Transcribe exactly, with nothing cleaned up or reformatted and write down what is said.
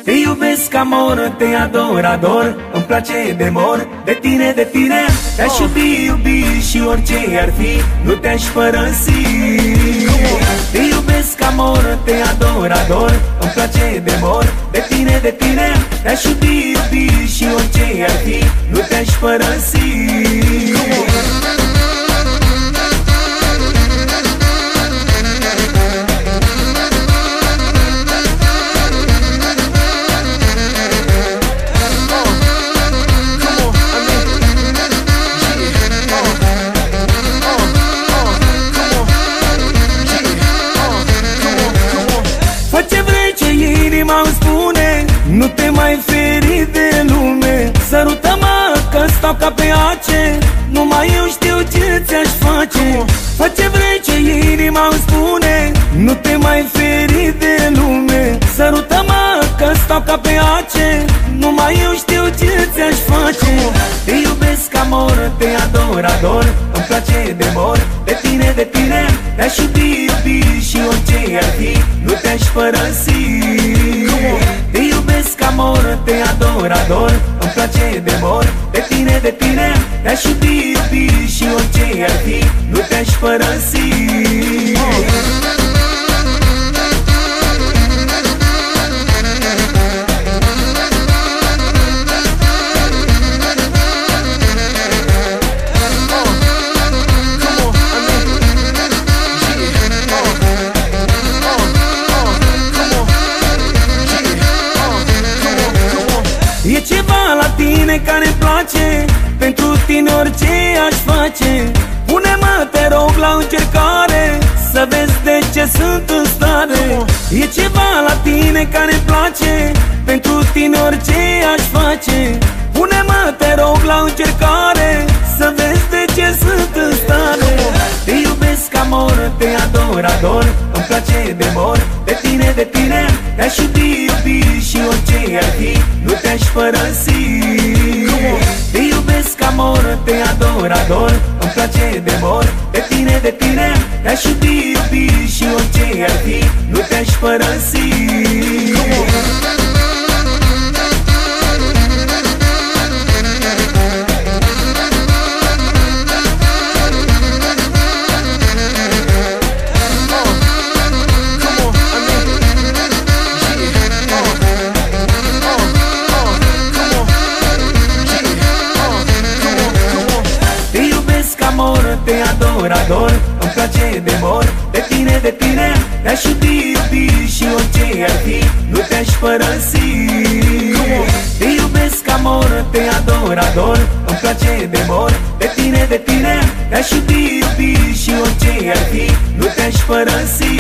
Te iubesc amor, te ador, ador, îmi place de mor, de tine, de tine. Te-aș iubi, iubi și orice ar fi, nu te-aș părăsi. Te iubesc amor, te ador, ador, îmi place de mor, de tine, de tine. Te-aș iubi, iubi și orice ar fi, nu te-aș părăsi. Inima îmi spune, nu te mai feri de lume. Sărută-mă că stau ca pe ace, numai eu știu ce ți-aș face. Fă ce vrei, ce inima îmi spune, nu te mai feri de lume. Sărută-mă că stau ca pe ace, numai eu știu ce ți-aș face. Te iubesc amor, te ador, ador, îmi place de mor, de tine, de tine. Te-aș iubi, iubi și orice ar fi, nu te-aș părăsi. Te iubesc amor, te ador, ador, îmi place de mor, de tine, de tine. Te-aș iubi, iubi și orice ar fi, nu te-aș părăsi. E ceva la tine care-mi place, pentru tine orice aș face. Pune-mă, te rog, la încercare, să vezi de ce sunt în stare. E ceva la tine care-mi place, pentru tine orice aș face. Pune-mă, te rog, la încercare, să vezi de ce sunt în stare. Te iubesc amor, te ador, ador, îmi place de mor, de tine, de tine. Te-aș iubi, iubi și orice ar fi, nu te-aș părăsi. Te iubesc amor, te ador, ador, îmi place de mor, de tine, de tine. Te-aș iubi, iubi și orice ar fi, nu te-aș părăsi. Te ador, ador, îmi place de mor, de tine, de tine. Te-aș iubi, iubi și orice ar fi, nu te-aș părăsi. Te iubesc amor, te ador, ador, îmi place de mor, de tine, de tine. Te-aș iubi, iubi și orice ar fi, nu te-aș părăsi.